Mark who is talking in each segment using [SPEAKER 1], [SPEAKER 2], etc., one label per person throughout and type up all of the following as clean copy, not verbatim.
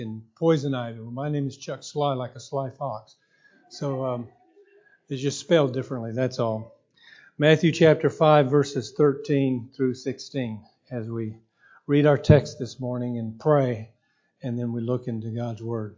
[SPEAKER 1] and poison ivy. Well, my name is Chuck Sly, like a sly fox. So it's just spelled differently, that's all. Matthew chapter 5, verses 13 through 16, as we read our text this morning and pray, and then we look into God's Word.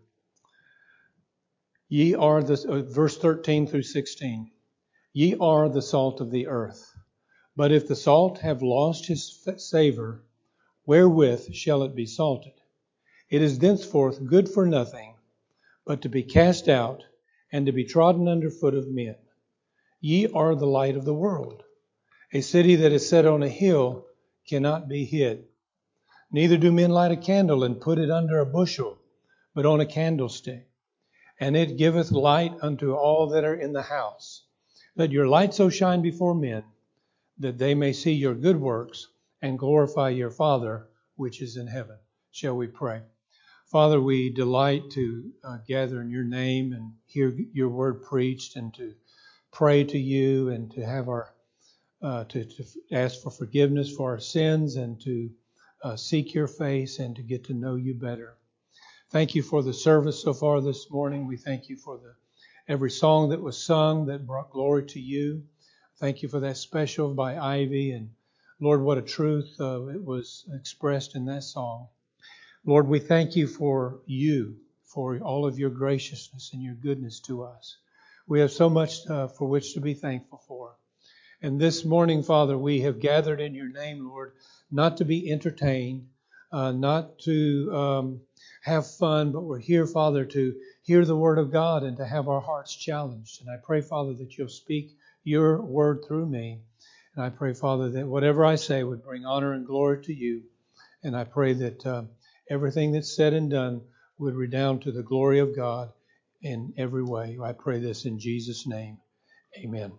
[SPEAKER 1] Ye are the, verse 13 through 16. Ye are the salt of the earth. But if the salt have lost his savour, wherewith shall it be salted? It is thenceforth good for nothing, but to be cast out, and to be trodden under foot of men. Ye are the light of the world. A city that is set on a hill cannot be hid. Neither do men light a candle and put it under a bushel, but on a candlestick. And it giveth light unto all that are in the house. Let your light so shine before men, that they may see your good works and glorify your Father which is in heaven. Shall we pray? Father, we delight to gather in your name and hear your word preached, and to pray to you, and to have to ask for forgiveness for our sins, and to seek your face and to get to know you better. Thank you for the service so far this morning. We thank you for every song that was sung that brought glory to you. Thank you for that special by Ivy, and Lord, what a truth it was expressed in that song. Lord, we thank you for all of your graciousness and your goodness to us. We have so much for which to be thankful for. And this morning, Father, we have gathered in your name, Lord, not to be entertained, not to have fun, but we're here, Father, to hear the word of God and to have our hearts challenged. And I pray, Father, that you'll speak your word through me. And I pray, Father, that whatever I say would bring honor and glory to you. And I pray that everything that's said and done would redound to the glory of God in every way. I pray this in Jesus' name. Amen.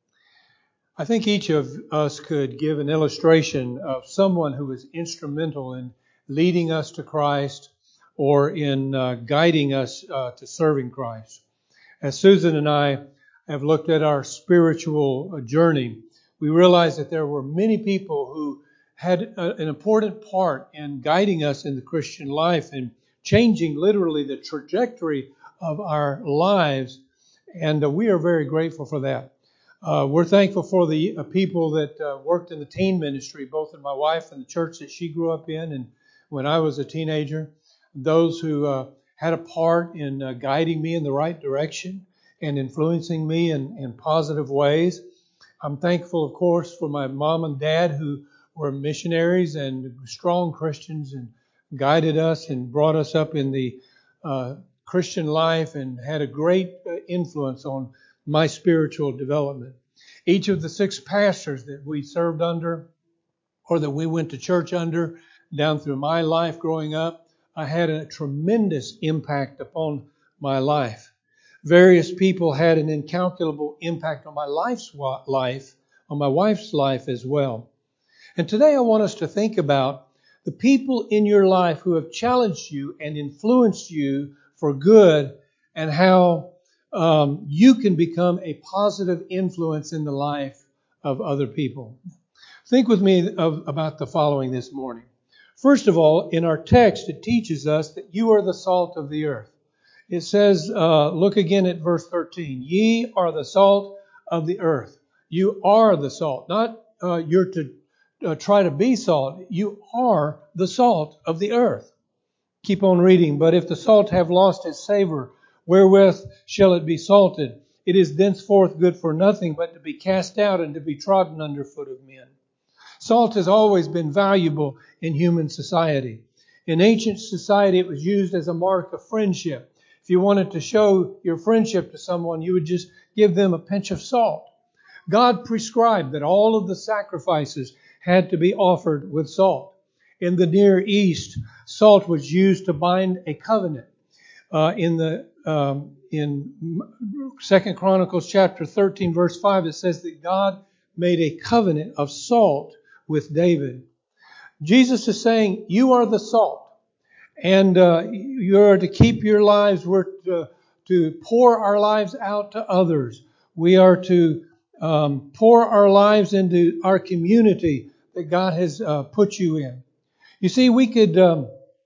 [SPEAKER 1] I think each of us could give an illustration of someone who was instrumental in leading us to Christ or in guiding us to serving Christ. As Susan and I have looked at our spiritual journey, we realize that there were many people who had an important part in guiding us in the Christian life and changing literally the trajectory of our lives. And we are very grateful for that. We're thankful for the people that worked in the teen ministry, both in my wife and the church that she grew up in, and when I was a teenager, those who had a part in guiding me in the right direction and influencing me in positive ways. I'm thankful, of course, for my mom and dad who were missionaries and strong Christians and guided us and brought us up in the Christian life and had a great influence on my spiritual development. Each of the 6 pastors that we served under or that we went to church under down through my life growing up, I had a tremendous impact upon my life. Various people had an incalculable impact on my on my wife's life as well. And today I want us to think about the people in your life who have challenged you and influenced you for good, and how you can become a positive influence in the life of other people. Think with me about the following this morning. First of all, in our text, it teaches us that you are the salt of the earth. It says, look again at verse 13. Ye are the salt of the earth. You are the salt. Not you're to try to be salt. You are the salt of the earth. Keep on reading. But if the salt have lost its savor, wherewith shall it be salted? It is thenceforth good for nothing, but to be cast out and to be trodden under foot of men. Salt has always been valuable in human society. In ancient society, it was used as a mark of friendship. If you wanted to show your friendship to someone, you would just give them a pinch of salt. God prescribed that all of the sacrifices had to be offered with salt. In the Near East, salt was used to bind a covenant. In 2 Chronicles chapter 13, verse 5, it says that God made a covenant of salt with David. Jesus is saying, you are the salt. And you are to keep your lives. We're to pour our lives out to others. We are to pour our lives into our community that God has put you in. You see, we could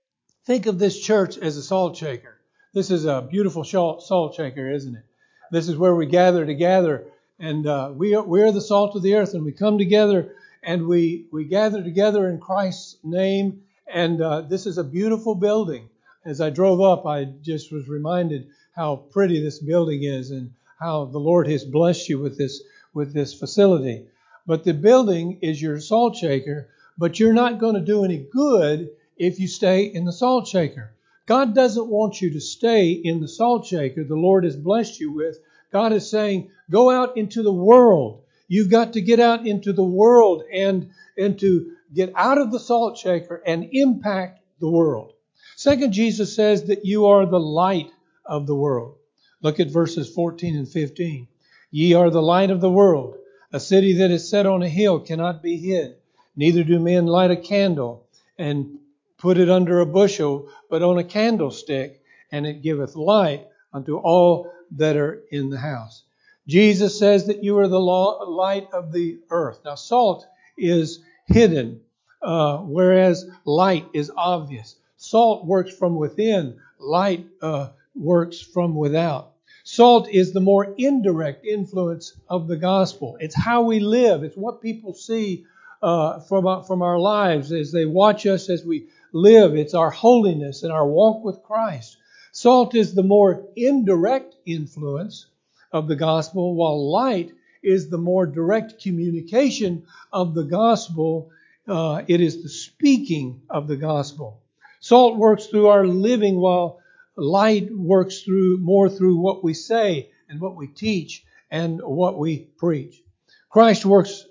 [SPEAKER 1] Think of this church as a salt shaker. This is a beautiful salt shaker, isn't it? This is where we gather together, and we are the salt of the earth, and we come together and we gather together in Christ's name. And this is a beautiful building. As I drove up, I just was reminded how pretty this building is and how the Lord has blessed you with this facility. But the building is your salt shaker, but you're not going to do any good if you stay in the salt shaker. God doesn't want you to stay in the salt shaker the Lord has blessed you with. God is saying, go out into the world. You've got to get out into the world and to get out of the salt shaker and impact the world. Second, Jesus says that you are the light of the world. Look at verses 14 and 15. Ye are the light of the world. A city that is set on a hill cannot be hid. Neither do men light a candle and put it under a bushel, but on a candlestick, and it giveth light unto all that are in the house. Jesus says that you are the light of the earth. Now, salt is hidden, whereas light is obvious. Salt works from within. Light works from without. Salt is the more indirect influence of the gospel. It's how we live. It's what people see from our lives as they watch us as we live. It's our holiness and our walk with Christ. Salt is the more indirect influence of the gospel, while light is the more direct communication of the gospel. It is the speaking of the gospel. Salt works through our living, while light works through what we say and what we teach and what we preach. Christ's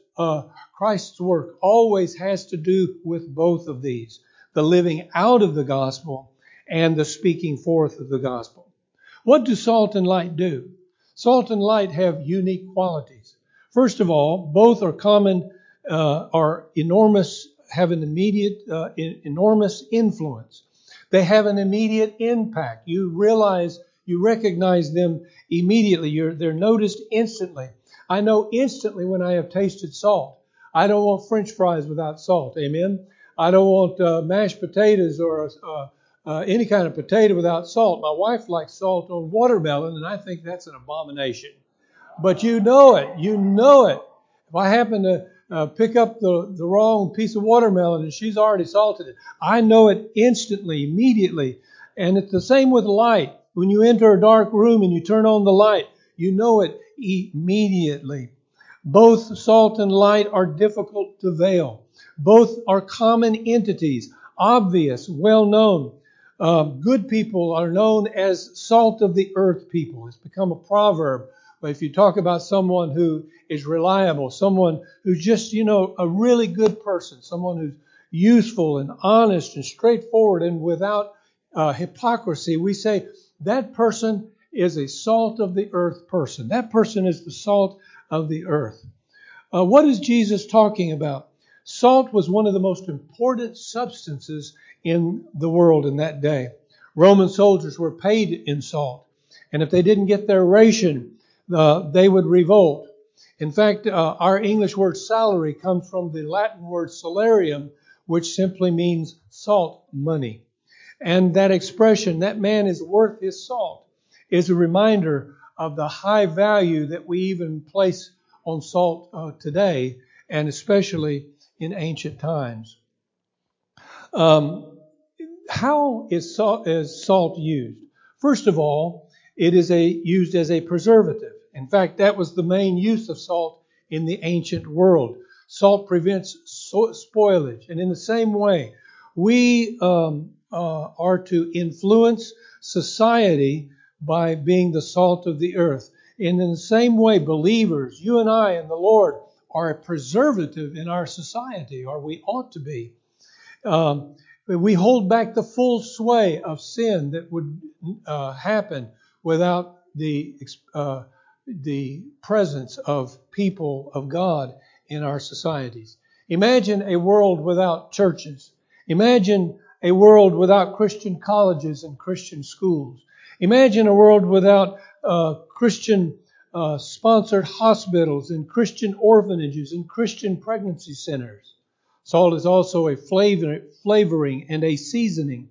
[SPEAKER 1] work always has to do with both of these, the living out of the gospel and the speaking forth of the gospel. What do salt and light do? Salt and light have unique qualities. First of all, both are enormous, have an immediate, enormous influence. They have an immediate impact. You recognize them immediately. They're noticed instantly. I know instantly when I have tasted salt. I don't want French fries without salt. Amen. I don't want mashed potatoes or any kind of potato without salt. My wife likes salt on watermelon, and I think that's an abomination. But you know it. You know it. If I happen to pick up the wrong piece of watermelon and she's already salted it, I know it instantly, immediately. And it's the same with light. When you enter a dark room and you turn on the light, you know it immediately. Both salt and light are difficult to veil. Both are common entities, obvious, well known. Good people are known as salt of the earth people. It's become a proverb. But if you talk about someone who is reliable, someone who's just, a really good person, someone who's useful and honest and straightforward and without hypocrisy, we say that person is a salt of the earth person. That person is the salt of the earth. What is Jesus talking about? Salt was one of the most important substances in the world in that day. Roman soldiers were paid in salt. And if they didn't get their ration, they would revolt. In fact, our English word salary comes from the Latin word salarium, which simply means salt money. And that expression, that man is worth his salt, is a reminder of the high value that we even place on salt today, and especially in ancient times. How is salt used? First of all, it is used as a preservative. In fact, that was the main use of salt in the ancient world. Salt prevents spoilage. And in the same way, we are to influence society by being the salt of the earth. And in the same way, believers, you and I and the Lord, are a preservative in our society, or we ought to be. We hold back the full sway of sin that would happen without the presence of people of God in our societies. Imagine a world without churches. Imagine a world without Christian colleges and Christian schools. Imagine a world without Christian sponsored hospitals and Christian orphanages and Christian pregnancy centers. Salt is also a flavoring and a seasoning.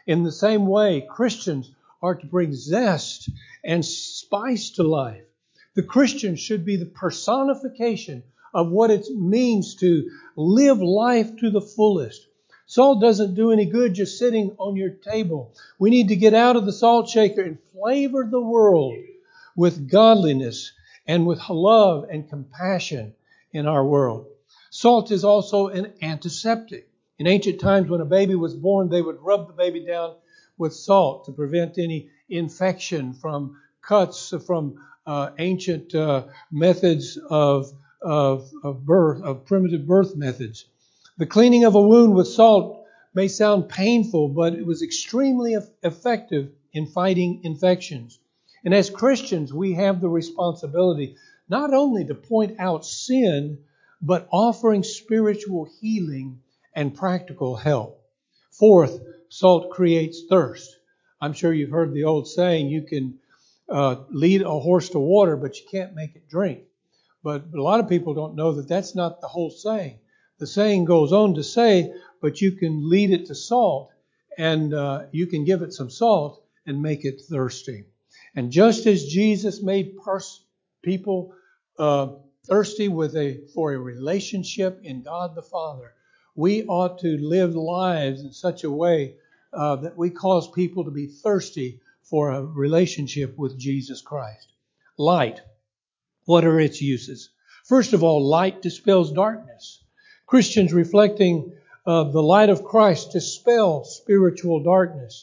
[SPEAKER 1] In the same way, Christians are to bring zest and spice to life. The Christian should be the personification of what it means to live life to the fullest. Salt doesn't do any good just sitting on your table. We need to get out of the salt shaker and flavor the world with godliness and with love and compassion in our world. Salt is also an antiseptic. In ancient times, when a baby was born, they would rub the baby down with salt to prevent any infection from cuts from ancient methods of birth, of primitive birth methods. The cleaning of a wound with salt may sound painful, but it was extremely effective in fighting infections. And as Christians, we have the responsibility not only to point out sin, but offering spiritual healing and practical help. Fourth, salt creates thirst. I'm sure you've heard the old saying, you can lead a horse to water, but you can't make it drink. But a lot of people don't know that that's not the whole saying. The saying goes on to say, but you can lead it to salt, and you can give it some salt and make it thirsty. And just as Jesus made people thirsty for a relationship in God the Father, we ought to live lives in such a way that we cause people to be thirsty for a relationship with Jesus Christ. Light. What are its uses? First of all, light dispels darkness. Christians reflecting the light of Christ dispel spiritual darkness.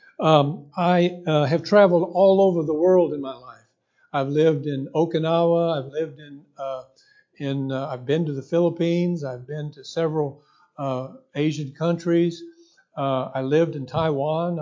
[SPEAKER 1] I have traveled all over the world in my life. I've lived in Okinawa. I've lived I've been to the Philippines. I've been to several Asian countries. I lived in Taiwan.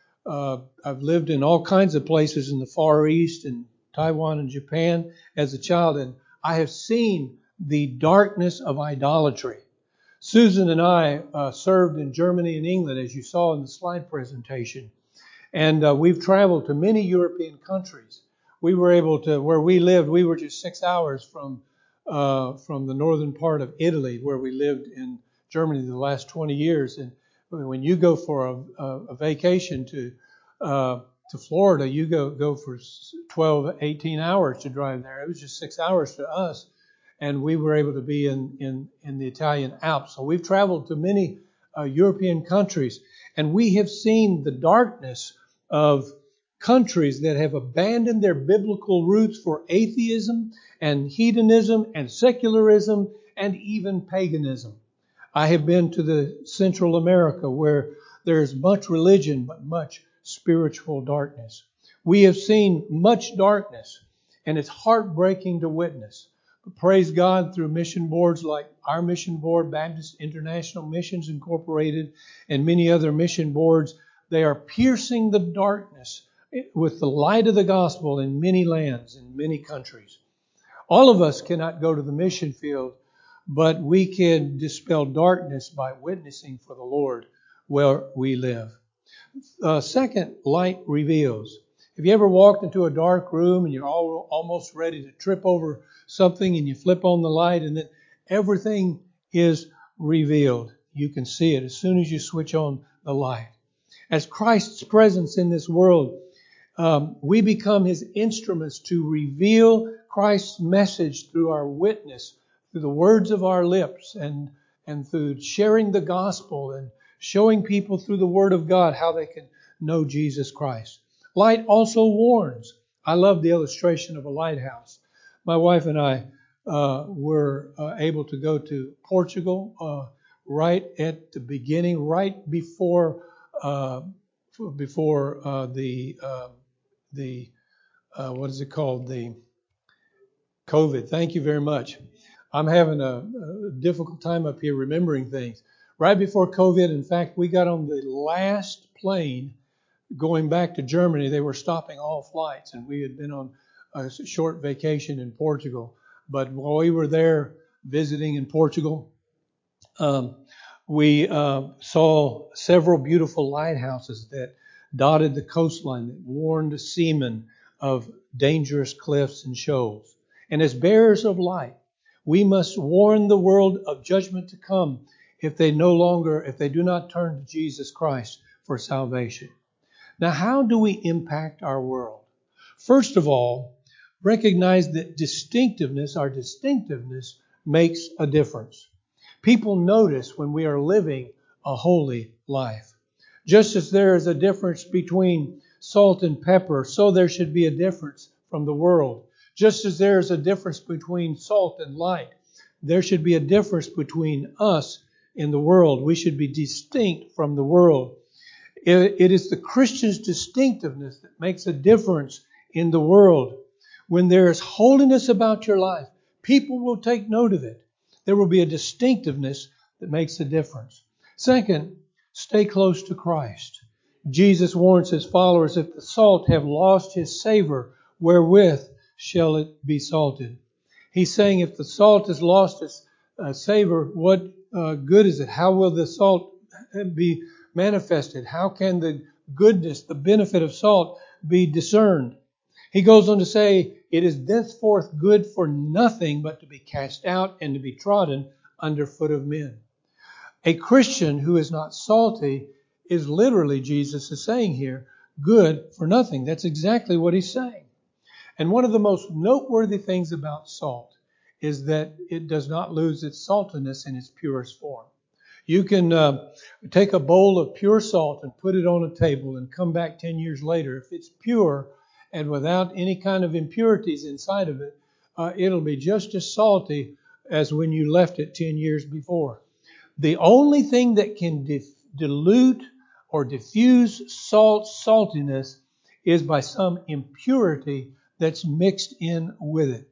[SPEAKER 1] I've lived in all kinds of places in the Far East, in Taiwan and Japan as a child, and I have seen the darkness of idolatry. Susan and I served in Germany and England, as you saw in the slide presentation. And we've traveled to many European countries. We were able to, where we lived, we were just 6 hours from the northern part of Italy, where we lived in Germany the last 20 years. And when you go for a vacation to Florida, you go for 12, 18 hours to drive there. It was just 6 hours to us. And we were able to be in the Italian Alps. So we've traveled to many European countries, and we have seen the darkness of countries that have abandoned their biblical roots for atheism and hedonism and secularism and even paganism. I have been to the Central America where there is much religion but much spiritual darkness. We have seen much darkness, and it's heartbreaking to witness. But praise God, through mission boards like our mission board, Baptist International Missions Incorporated, and many other mission boards, they are piercing the darkness with the light of the gospel in many lands, in many countries. All of us cannot go to the mission field, but we can dispel darkness by witnessing for the Lord where we live. Second, light reveals. Have you ever walked into a dark room and you're almost ready to trip over something and you flip on the light and then everything is revealed? You can see it as soon as you switch on the light. As Christ's presence in this world, we become His instruments to reveal Christ's message through our witness, through the words of our lips, and through sharing the gospel and showing people through the Word of God how they can know Jesus Christ. Light also warns. I love the illustration of a lighthouse. My wife and I were able to go to Portugal right at the beginning, right before the what is it called? The COVID. Thank you very much. I'm having a difficult time up here remembering things. Right before COVID, in fact, we got on the last plane going back to Germany. They were stopping all flights, and we had been on a short vacation in Portugal. But while we were there visiting in Portugal, we saw several beautiful lighthouses that dotted the coastline that warned seamen of dangerous cliffs and shoals. And as bearers of light, we must warn the world of judgment to come if they do not turn to Jesus Christ for salvation. Now, how do we impact our world? First of all, recognize that our distinctiveness makes a difference. People notice when we are living a holy life. Just as there is a difference between salt and pepper, so there should be a difference from the world. Just as there is a difference between salt and light, there should be a difference between us and the world. We should be distinct from the world. It is the Christian's distinctiveness that makes a difference in the world. When there is holiness about your life, people will take note of it. There will be a distinctiveness that makes a difference. Second, stay close to Christ. Jesus warns his followers, if the salt have lost his savor, wherewith shall it be salted? He's saying if the salt has lost its savor, what good is it? How will the salt be manifested? How can the goodness, the benefit of salt be discerned? He goes on to say, it is thenceforth good for nothing but to be cast out and to be trodden under foot of men. A Christian who is not salty is literally, Jesus is saying here, good for nothing. That's exactly what he's saying. And one of the most noteworthy things about salt is that it does not lose its saltiness in its purest form. You can take a bowl of pure salt and put it on a table and come back 10 years later. If it's pure and without any kind of impurities inside of it, it'll be just as salty as when you left it 10 years before. The only thing that can dilute or diffuse saltiness is by some impurity that's mixed in with it.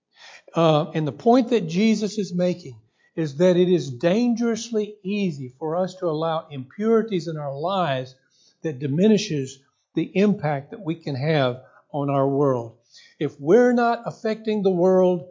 [SPEAKER 1] And the point that Jesus is making is that it is dangerously easy for us to allow impurities in our lives that diminishes the impact that we can have on our world. If we're not affecting the world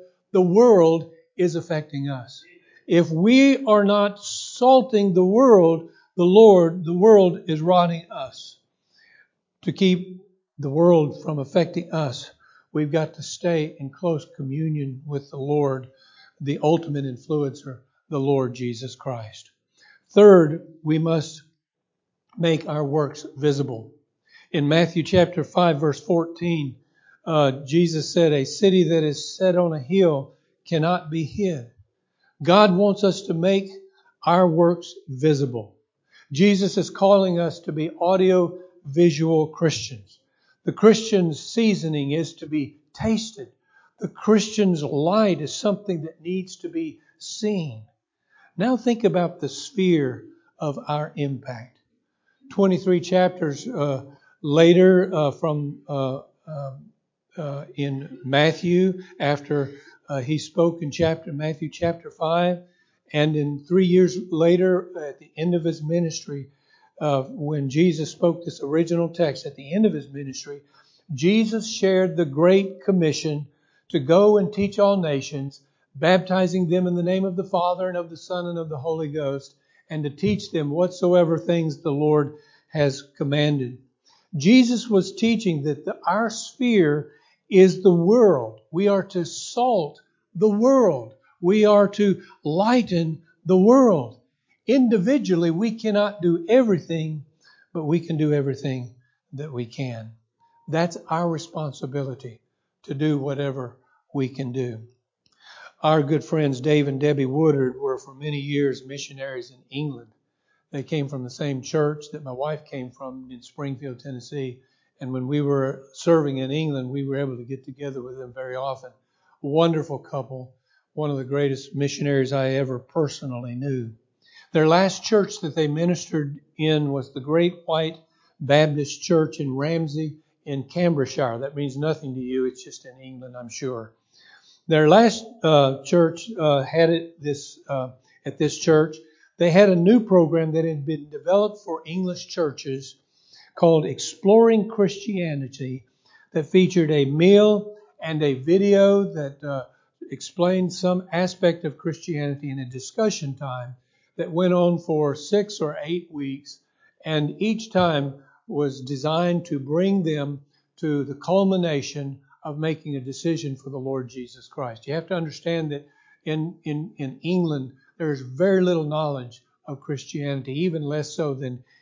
[SPEAKER 1] is affecting us. If we are not salting the world, the world is rotting us. To keep the world from affecting us, we've got to stay in close communion with the Lord, the ultimate influencer, the Lord Jesus Christ. Third, we must make our works visible. In Matthew chapter 5, verse 14, Jesus said, a city that is set on a hill cannot be hid. God wants us to make our works visible. Jesus is calling us to be audio-visual Christians. The Christian's seasoning is to be tasted. The Christian's light is something that needs to be seen. Now think about the sphere of our impact. 23 chapters later in Matthew, after he spoke in Matthew chapter 5, and in 3 years later at the end of his ministry, when Jesus spoke this original text at the end of his ministry, Jesus shared the Great Commission to go and teach all nations, baptizing them in the name of the Father and of the Son and of the Holy Ghost, and to teach them whatsoever things the Lord has commanded. Jesus was teaching that our sphere is the world. We are to salt the world. We are to lighten the world. Individually, we cannot do everything, but we can do everything that we can. That's our responsibility, to do whatever we can do. Our good friends Dave and Debbie Woodard were for many years missionaries in England. They came from the same church that my wife came from in Springfield, Tennessee. And when we were serving in England, we were able to get together with them very often. Wonderful couple, one of the greatest missionaries I ever personally knew. Their last church that they ministered in was the Great White Baptist Church in Ramsey in Cambridgeshire. That means nothing to you. It's just in England, I'm sure. Their last church at this church. They had a new program that had been developed for English churches called Exploring Christianity, that featured a meal and a video that explained some aspect of Christianity in a discussion time that went on for 6 or 8 weeks, and each time was designed to bring them to the culmination of making a decision for the Lord Jesus Christ. You have to understand that in England, there's very little knowledge of Christianity, even less so than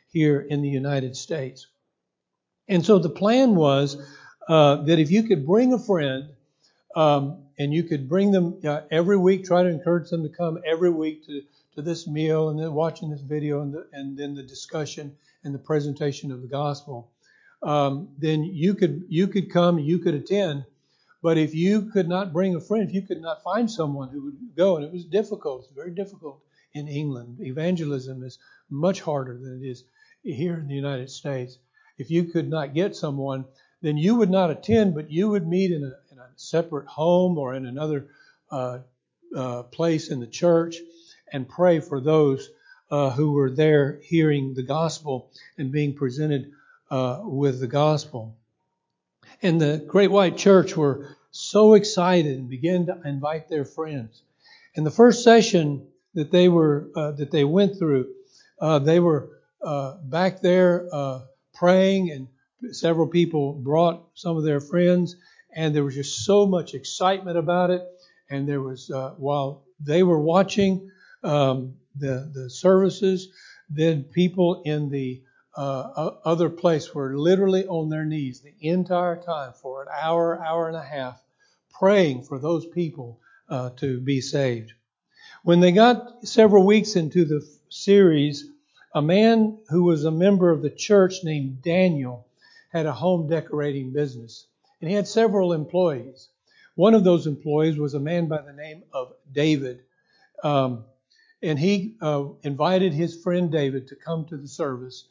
[SPEAKER 1] here in the United States. And so the plan was that if you could bring a friend, and you could bring them every week, try to encourage them to come every week to this meal, and then watching this video, and then the discussion and the presentation of the gospel. Then you could come, you could attend. But if you could not bring a friend, if you could not find someone who would go, and it was difficult, it's very difficult in England. Evangelism is much harder than it is here in the United States. If you could not get someone, then you would not attend, but you would meet in a separate home or in another place in the church and pray for those who were there hearing the gospel and being presented with the gospel. And the Great White Church were so excited and began to invite their friends. And the first session that they went through, they were back there praying, and several people brought some of their friends, and there was just so much excitement about it. And there was while they were watching the services, then people in the other place were literally on their knees the entire time for an hour, hour and a half, praying for those people to be saved. When they got several weeks into the series, a man who was a member of the church named Daniel had a home decorating business, and he had several employees. One of those employees was a man by the name of David. And he invited his friend David to come to the services,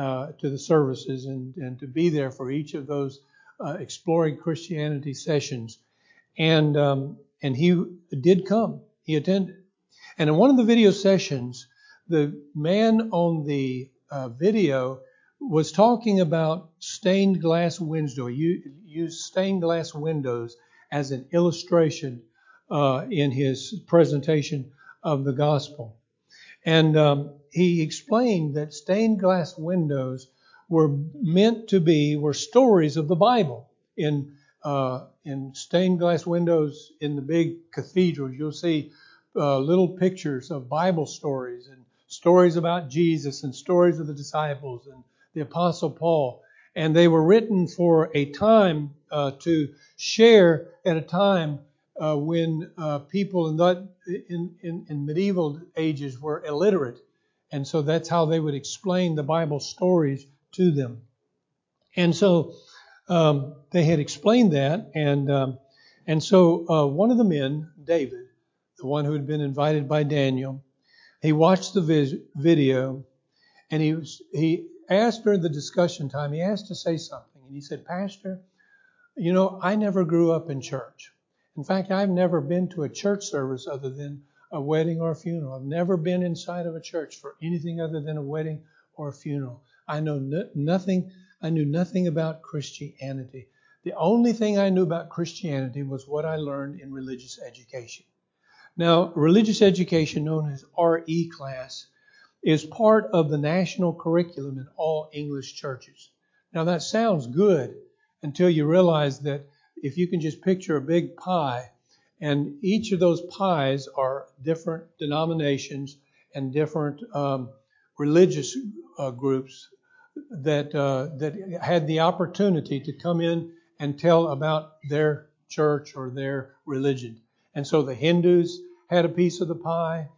[SPEAKER 1] and to be there for each of those exploring Christianity sessions. And he did come. He attended. And in one of the video sessions, the man on the video was talking about stained glass windows. He used stained glass windows as an illustration in his presentation of the gospel. And he explained that stained glass windows were stories of the Bible. In stained glass windows in the big cathedrals, you'll see little pictures of Bible stories and stories about Jesus and stories of the disciples and the Apostle Paul. And they were written for a time to share at a time when people in medieval ages were illiterate. And so that's how they would explain the Bible stories to them. And so they had explained that. And so one of the men, David, the one who had been invited by Daniel, he watched the video, and he asked during the discussion time, he asked to say something. And he said, "Pastor, I never grew up in church. In fact, I've never been to a church service other than a wedding or a funeral. I've never been inside of a church for anything other than a wedding or a funeral. I knew nothing about Christianity. The only thing I knew about Christianity was what I learned in religious education." Now, religious education, known as RE class, is part of the national curriculum in all English churches. Now, that sounds good until you realize that if you can just picture a big pie, and each of those pies are different denominations and different religious groups that had the opportunity to come in and tell about their church or their religion. And so the Hindus had a piece of the pie,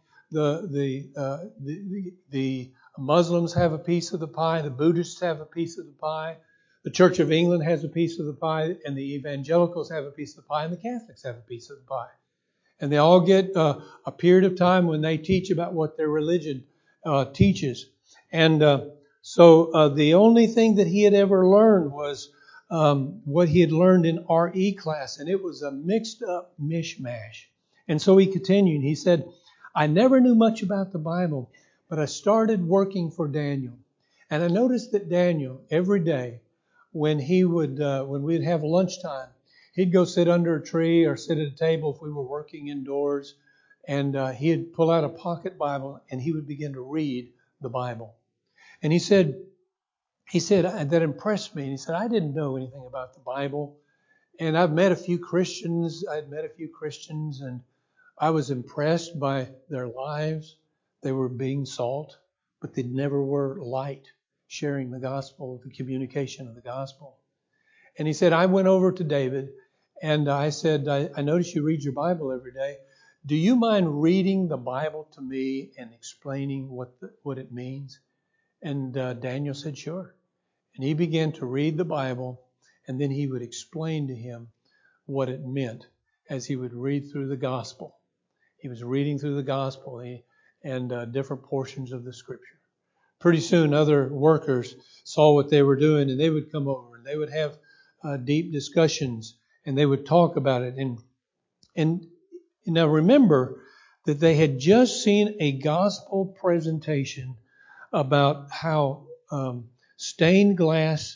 [SPEAKER 1] the Muslims have a piece of the pie, the Buddhists have a piece of the pie, the Church of England has a piece of the pie, and the evangelicals have a piece of the pie, and the Catholics have a piece of the pie. And they all get a period of time when they teach about what their religion teaches. And so the only thing that he had ever learned was what he had learned in RE class, and it was a mixed up mishmash. And so he continued. He said, "I never knew much about the Bible, but I started working for Daniel. And I noticed that Daniel, every day, when we'd have lunchtime, he'd go sit under a tree or sit at a table if we were working indoors, and he'd pull out a pocket Bible and he would begin to read the Bible." And he said that impressed me. And he said, "I didn't know anything about the Bible, and I'd met a few Christians, and I was impressed by their lives. They were being salt, but they never were light. sharing the gospel, the communication of the gospel. And he said, I went over to David and I said, I notice you read your Bible every day. Do you mind reading the Bible to me and explaining what it means? And Daniel said, sure. And he began to read the Bible, and then he would explain to him what it meant as he would read through the gospel. He was reading through the gospel and different portions of the scripture. Pretty soon other workers saw what they were doing, and they would come over and they would have deep discussions, and they would talk about it. And now remember that they had just seen a gospel presentation about how stained glass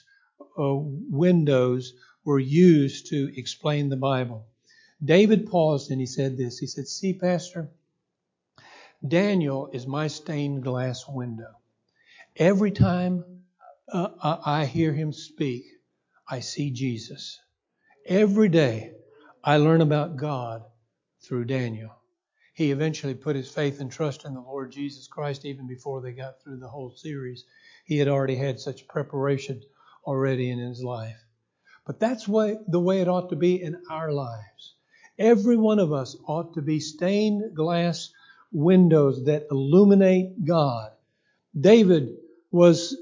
[SPEAKER 1] windows were used to explain the Bible. David paused and he said this. He said, see, Pastor, Daniel is my stained glass window. Every time I hear him speak, I see Jesus. Every day I learn about God through Daniel. He eventually put his faith and trust in the Lord Jesus Christ even before they got through the whole series. He had already had such preparation already in his life. But that's the way it ought to be in our lives. Every one of us ought to be stained glass windows that illuminate God. David was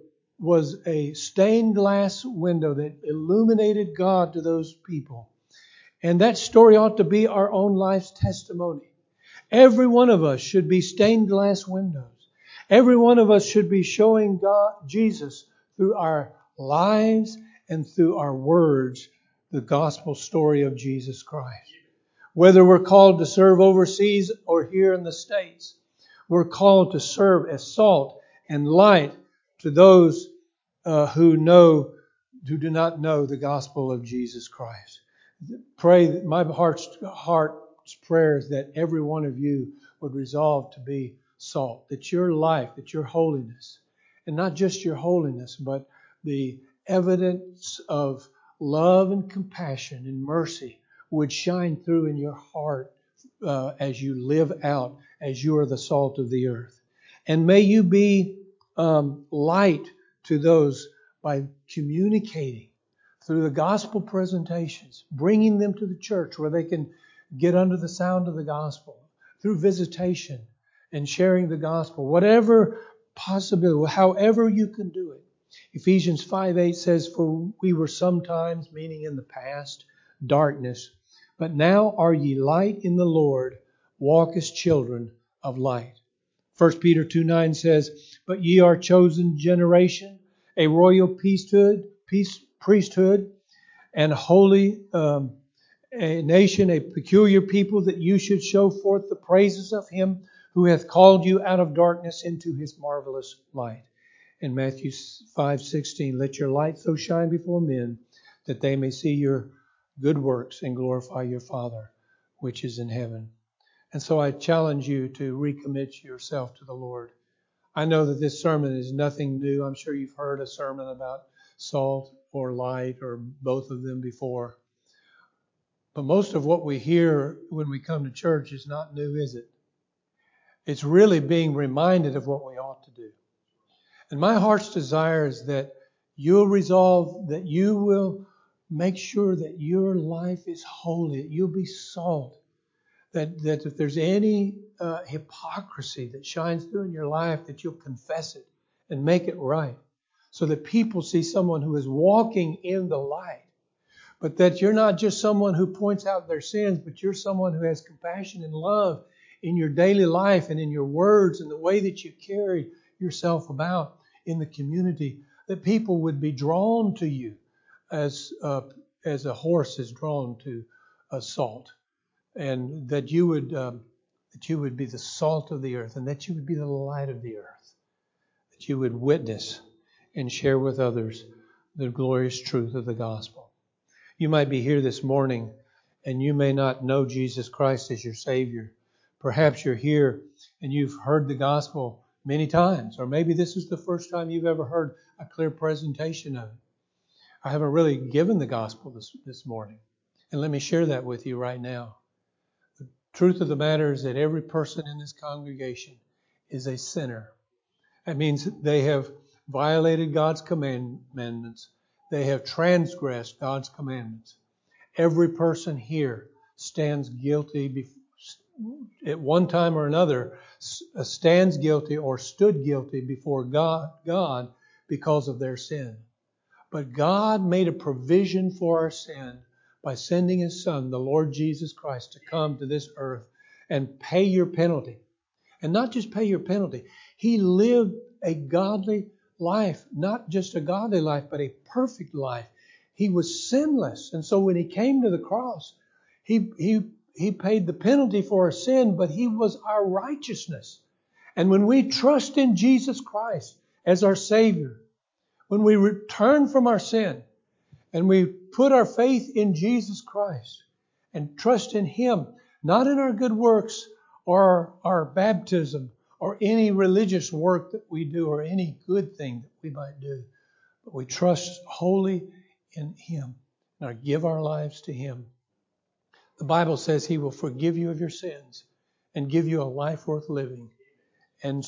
[SPEAKER 1] a stained glass window that illuminated God to those people. And that story ought to be our own life's testimony. Every one of us should be stained glass windows. Every one of us should be showing God, Jesus, through our lives and through our words, the gospel story of Jesus Christ. Whether we're called to serve overseas or here in the States, we're called to serve as salt and light to those who do not know the gospel of Jesus Christ. Pray, my heart's prayer is that every one of you would resolve to be salt, that your life, that your holiness, and not just your holiness, but the evidence of love and compassion and mercy would shine through in your heart as you live out, as you are the salt of the earth. And may you be light to those by communicating through the gospel presentations, bringing them to the church where they can get under the sound of the gospel, through visitation and sharing the gospel, whatever possibility, however you can do it. Ephesians 5:8 says, for we were sometimes, meaning in the past, darkness, but now are ye light in the Lord, walk as children of light. 1 Peter 2:9 says, but ye are chosen generation, a royal priesthood, and holy a nation, a peculiar people, that you should show forth the praises of him who hath called you out of darkness into his marvelous light. In Matthew 5:16, let your light so shine before men that they may see your good works and glorify your Father which is in heaven. And so I challenge you to recommit yourself to the Lord. I know that this sermon is nothing new. I'm sure you've heard a sermon about salt or light or both of them before. But most of what we hear when we come to church is not new, is it? It's really being reminded of what we ought to do. And my heart's desire is that you'll resolve, that you will make sure that your life is holy, that you'll be salt, that if there's any hypocrisy that shines through in your life, that you'll confess it and make it right, so that people see someone who is walking in the light. But that you're not just someone who points out their sins, but you're someone who has compassion and love in your daily life and in your words and the way that you carry yourself about in the community, that people would be drawn to you as a horse is drawn to a salt, and that you would be the salt of the earth, and that you would be the light of the earth, that you would witness and share with others the glorious truth of the gospel. You might be here this morning and you may not know Jesus Christ as your Savior. Perhaps you're here and you've heard the gospel many times, or maybe this is the first time you've ever heard a clear presentation of it. I haven't really given the gospel this morning. And let me share that with you right now. The truth of the matter is that every person in this congregation is a sinner. That means they have violated God's commandments. They have transgressed God's commandments. Every person here stands guilty at one time or another, stands guilty or stood guilty before God because of their sin. But God made a provision for our sin by sending His Son, the Lord Jesus Christ, to come to this earth and pay your penalty. And not just pay your penalty. He lived a godly life, not just a godly life, but a perfect life. He was sinless. And so when He came to the cross, He paid the penalty for our sin, but He was our righteousness. And when we trust in Jesus Christ as our Savior, when we return from our sin and we put our faith in Jesus Christ and trust in Him, not in our good works or our baptism or any religious work that we do or any good thing that we might do, but we trust wholly in Him and give our lives to Him. The Bible says He will forgive you of your sins and give you a life worth living and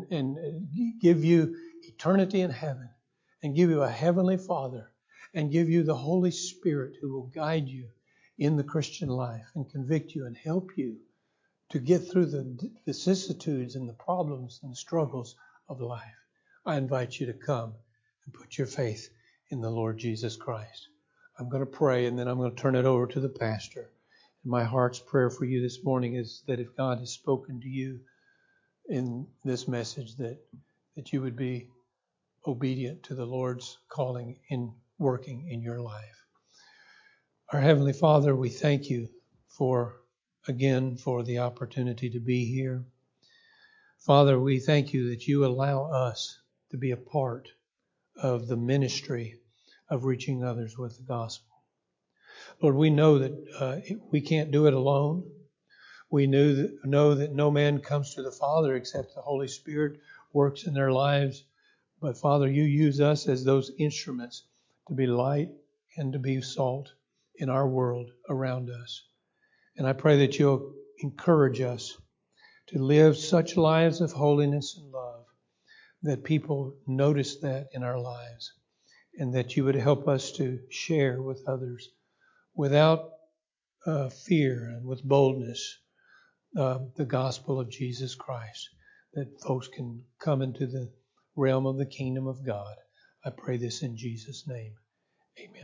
[SPEAKER 1] give you eternity in heaven and give you a heavenly Father and give you the Holy Spirit who will guide you in the Christian life and convict you and help you to get through the vicissitudes and the problems and struggles of life. I invite you to come and put your faith in the Lord Jesus Christ. I'm going to pray and then I'm going to turn it over to the pastor. And my heart's prayer for you this morning is that if God has spoken to you in this message, that you would be obedient to the Lord's calling in working in your life. Our Heavenly Father, we thank you for the opportunity to be here. Father, we thank you that you allow us to be a part of the ministry of reaching others with the gospel. Lord, we know that we can't do it alone. We know that no man comes to the Father except the Holy Spirit works in their lives. But Father, you use us as those instruments to be light and to be salt in our world around us. And I pray that you'll encourage us to live such lives of holiness and love that people notice that in our lives, and that you would help us to share with others without fear and with boldness the gospel of Jesus Christ, that folks can come into the realm of the kingdom of God. I pray this in Jesus' name. Amen.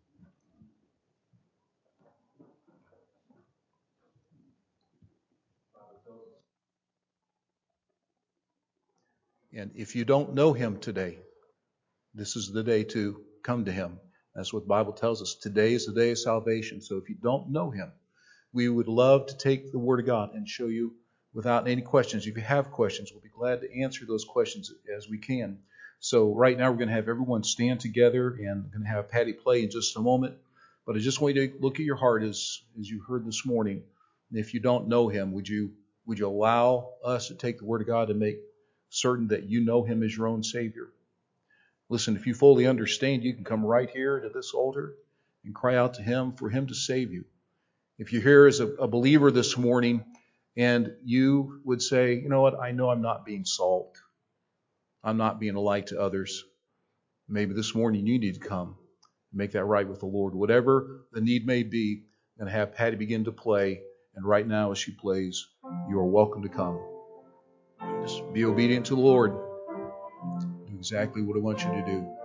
[SPEAKER 2] And if you don't know Him today, this is the day to come to Him. That's what the Bible tells us. Today is the day of salvation. So if you don't know Him, we would love to take the Word of God and show you without any questions. If you have questions, we'll be glad to answer those questions as we can. So right now we're going to have everyone stand together, and we're going to have Patty play in just a moment. But I just want you to look at your heart as you heard this morning. If you don't know Him, would you allow us to take the Word of God and make certain that you know Him as your own Savior? Listen, if you fully understand, you can come right here to this altar and cry out to Him for Him to save you. If you're here as a believer this morning and you would say, you know what, I know I'm not being salt. I'm not being a light to others. Maybe this morning you need to come and make that right with the Lord. Whatever the need may be, I'm going to have Patty begin to play. And right now as she plays, you are welcome to come. Just be obedient to the Lord. Do exactly what I want you to do.